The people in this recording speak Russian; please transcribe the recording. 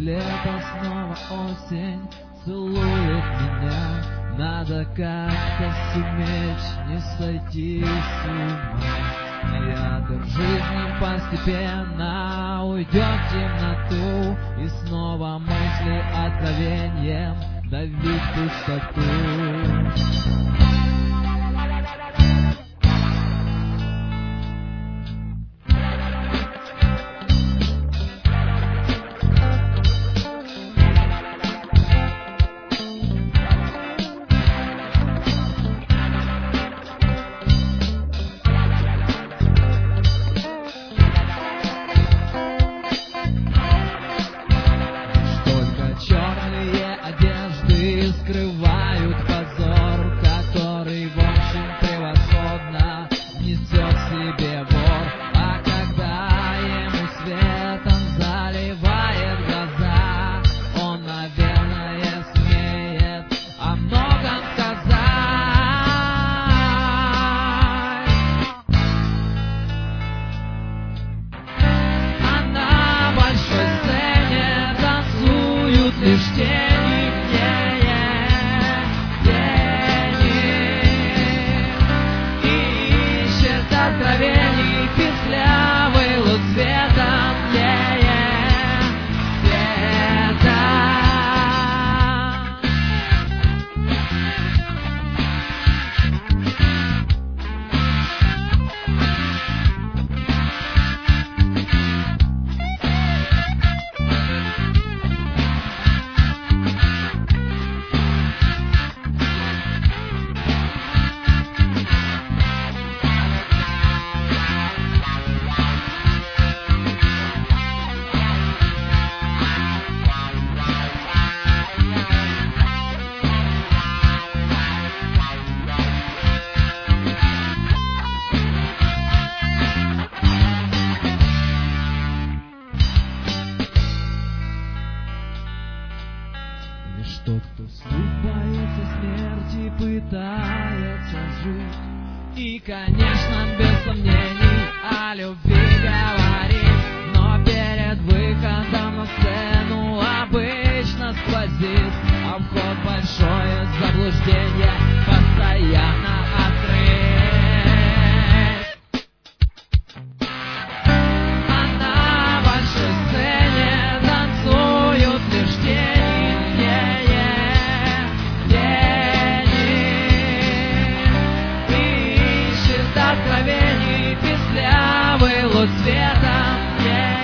лето, снова осень целует меня. Надо как-то суметь не сойти с ума. И от жизни постепенно уйдет в темноту, и снова мысли откровением давить пустоту. Скрывают позор, который в общем превосходно несет в себе вор. А когда ему светом заливает глаза, он, наверное, смеет о многом сказать. А на большой сцене танцуют лишь тени. Песлявый луч света, лишь тот, кто вслух боится смерти, пытается жить. И, конечно, без сомнений о любви говорит, но перед выходом на сцену обычно сквозит обход, большое заблуждение постоянно открыт. А на большой сцене танцуют лишь тени. Откровений песлявый луч света.